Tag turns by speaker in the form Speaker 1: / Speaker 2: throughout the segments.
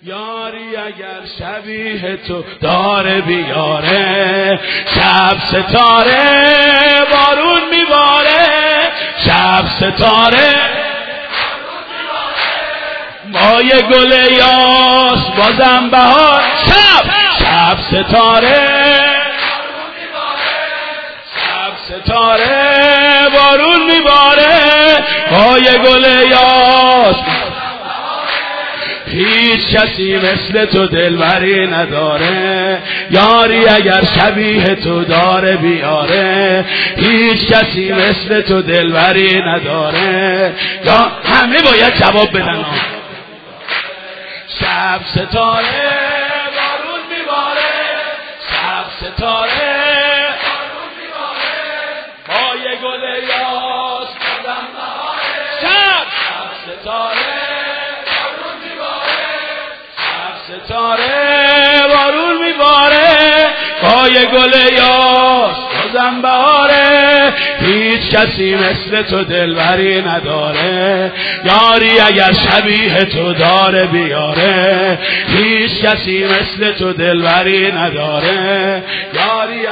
Speaker 1: یاری اگر شبیه تو داره بیاره، شب ستاره بارون میباره، شب ستاره مای گل یاس بازم بهار، شب ستاره ستاره بارون میباره، مای گل یاس هیچ کسی مثل تو دلبری نداره، یاری اگر شبیه تو داره بیاره، هیچ کسی مثل تو دلبری نداره. یا همه باید جواب بدن. شب ستاره بارون میباره، شب ستاره بارون میباره، مای گل یاس بازم بهاره، شب ستاره ستاره بارون میباره، پای گل یاس بازم بهاره، هیچ کسی مثل تو دلبری نداره، یاری اگر شبیه تو داره بیاره، هیچ کسی مثل تو دلبری نداره، یاری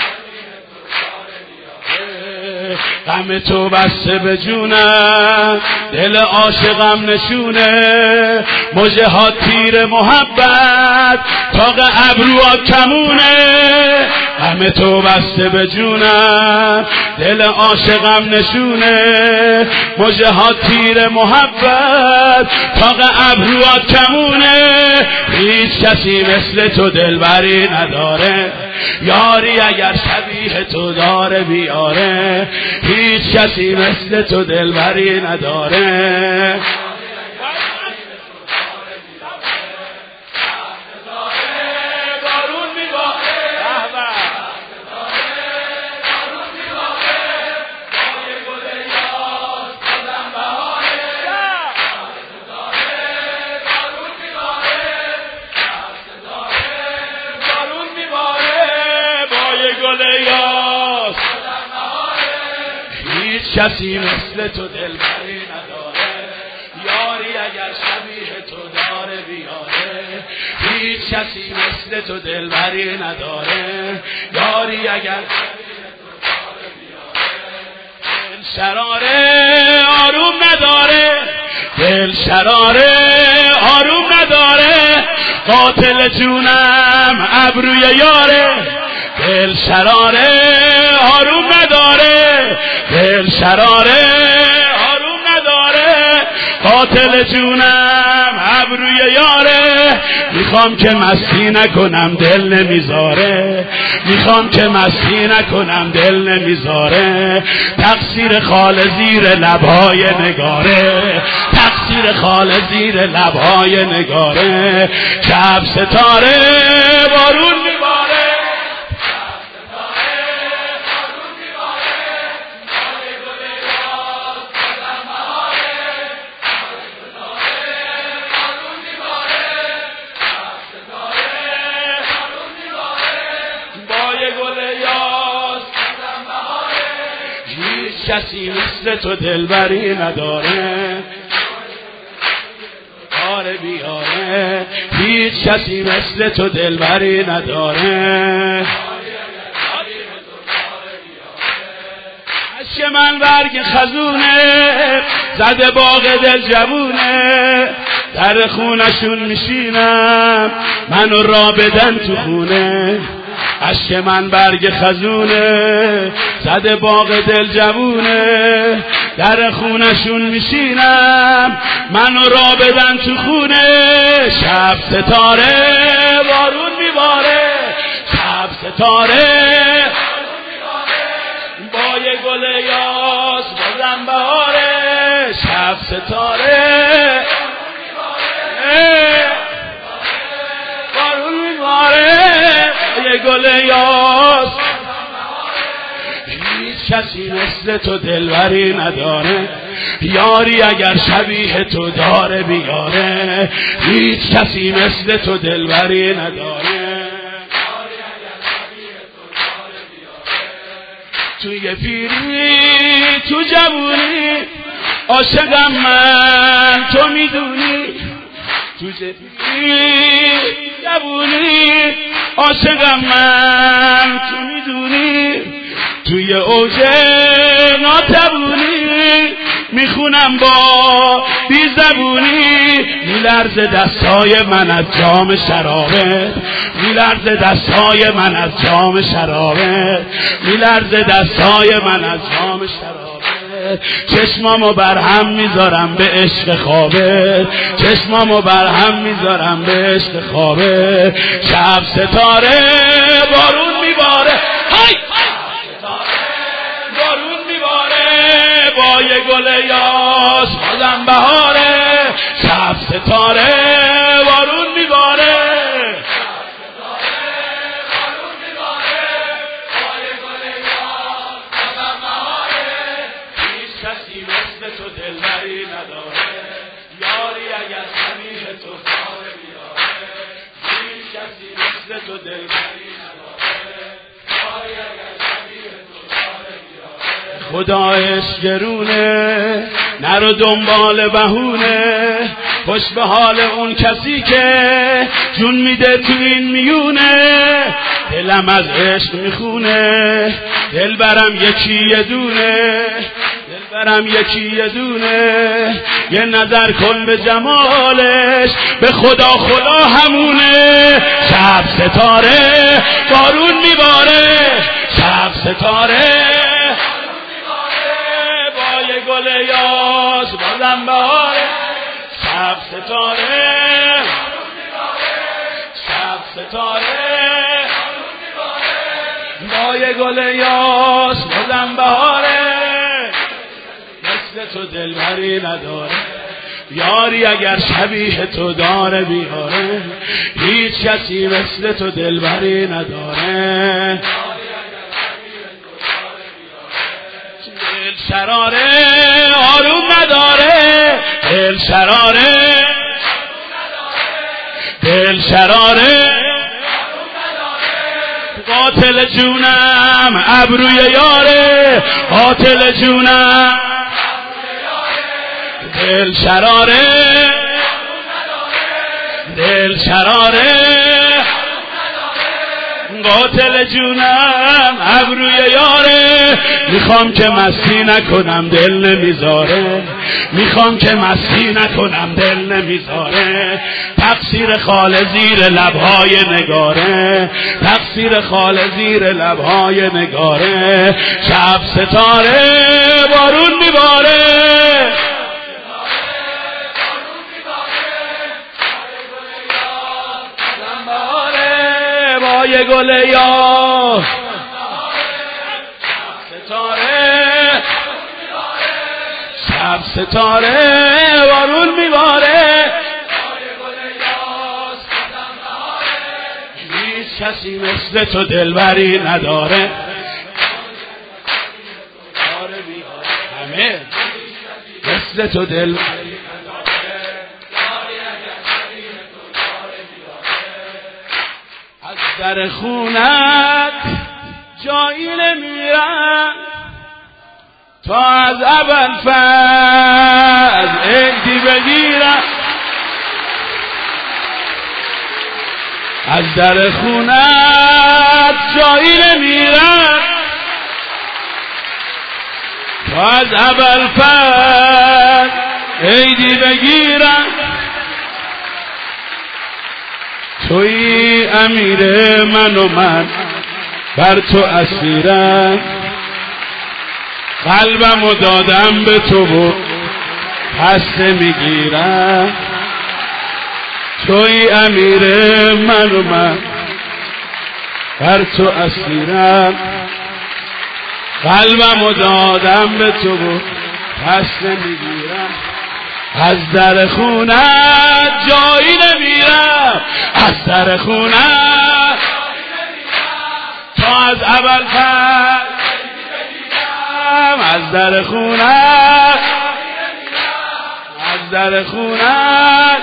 Speaker 1: غم تو بسته به جونم، دل عاشقم نشونه، مژه ها تیر محبت تاق ابروها کمونه، غم تو بسته به جونم، دل عاشقم نشونه، مژه ها تیر محبت تاق ابروها کمونه، هیچ کسی مثل تو دلبری نداره، یاری اگر شبیه تو داره بیاره، هیچ کسی مثل تو دلبری نداره. کسی مثل تو دلبری نداره، یاری اگر شبیه تو داره بیاره، هیچ کسی مثل تو دلبری نداره، یاری اگر دل شراره آروم نداره، دل شراره آروم نداره، قاتل جونم ابروی یاره، دل شراره آروم نداره، دل شراره آروم نداره، قاتل جونم ابروی یاره، میخوام که مستی نکنم دل نمیذاره، میخوام که مستی نکنم دل نمیذاره، تقصیر خال زیر لبهای نگاره، تقصیر خال زیر لبهای نگاره، شب ستاره بارون میباره، کسی مثل تو دلبری نداره، آره بیاره، هیچ کسی مثل تو دلبری نداره. عشق من برگ خزونه، زده باغ دل جوونه، در خونشون میشینم منو را بدن تو خونه، عشق من برگ خزونه، زده باغ دل جوونه، در خونشون میشینم منو را بدن تو خونه، شب ستاره بارون میباره، شب ستاره بای گل یاس بازم بهاره، شب ستاره بارون میباره، یه گل یاس، هیچ کسی مثل تو دلبری نداره، یاری اگر شبیه تو داره بیاره، هیچ کسی مثل تو دلبری نداره. توی پیری تو جوونی عاشقم من تو میدونی، تو جبونی عاشقم من تو میدونی توی اوج ناتبونی میخونم با بی زبونی میلرزه دستای من از جام شرابه میلرزه دستای من از جام شرابه میلرزه دستای من از جام شرابه چشمامو برهم میذارم به عشق خوابه چشمامو برهم میذارم به عشق خوابه شب ستاره بارون میباره های بارون میباره با یه گل یاس بازم بهاره شب ستاره بارون میباره تو دلبری نداره یاری اگر شبیه تو داره بیاره هیچ کسی مثل تو دلبری نداره یاری اگر شبیه تو داره بیاره خدا عشق گرونه نرو دنبال بهونه خوش به حال اون کسی که جون میده تو این میونه دلم از عشق میخونه دلبرم یکی یه دونه برم یکی یه دونه یه نظر کن به جمالش به خدا خدا همونه شب ستاره بارون میباره شب ستاره بارون میباره با یه گل یاس بازم بهاره شب ستاره بارون میباره شب ستاره بارون میباره با یه گل یاس بازم بهاره تو دلبری نداره یاری اگر شبیه تو داره بیاره هیچ کسی مثل تو دلبری نداره دل شراره آروم نداره دل شراره دل شراره قاتل جونم ابروی یاره قاتل جونم دل شراره دل شراره قاتل جونم ابروی یاره میخوام که مستی نکنم دل نمیذاره میخوام که مستی نکنم دل نمیذاره تقصیر خال زیر لبهای نگاره تقصیر خال زیر لبهای نگاره شب ستاره بارون میباره یه گل یا ستاره شب ستاره بارون میباره هیچ کسی مثل تو دلبری نداره همه مثل تو دلبری در خونت جایی نمیرم تا از اول فز عیدی بگیرم از در خونت جایی نمیرم تا از اول فز عیدی بگیرم توی امیر من و من بر تو اسیرم قلبمو دادم به تو و پس نمیگیرم توی امیر من و من بر تو اسیرم قلبمو دادم به تو و پس نمیگیرم از در خونت جایی نمیرم از در خونت تا از اول فصل از در خونت از در خونت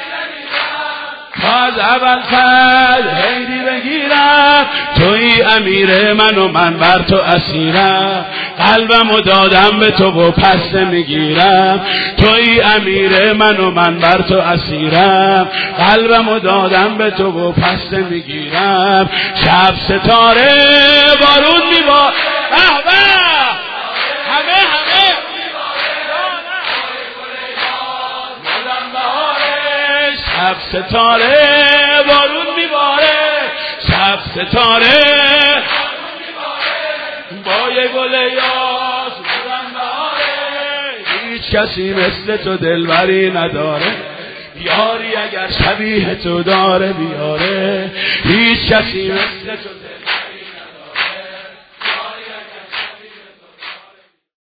Speaker 1: تا از اول فصل حیدی بگیرم توی امیر من و من بر تو اسیرم قلبمو دادم به تو و پس نمیگیرم، توی امیر من و من بر تو اسیرم. قلبمو دادم به تو و پس نمیگیرم، شب ستاره بارون میباره. شب ستاره بارون میباره، شب ستاره با یه گل یاس هیچ کسی مثل تو دلبری نداره. یاری اگر شبیه تو داره بیاره، هیچ کسی مثل تو